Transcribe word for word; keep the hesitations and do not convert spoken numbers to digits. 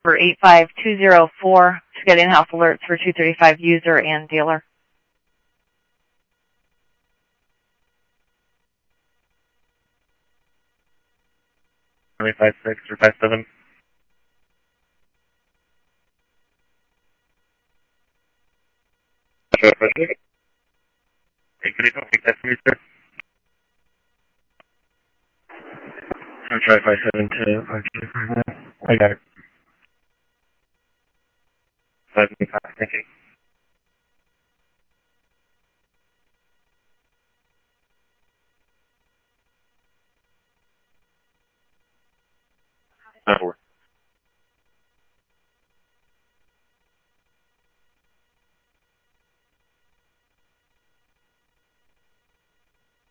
number eight five two zero four to get in-house alerts for two thirty-five user and dealer. five six or five seven. Hey, could you don't take that from me, sir? I'll try five seven two. I got it. five five, thank you. That works.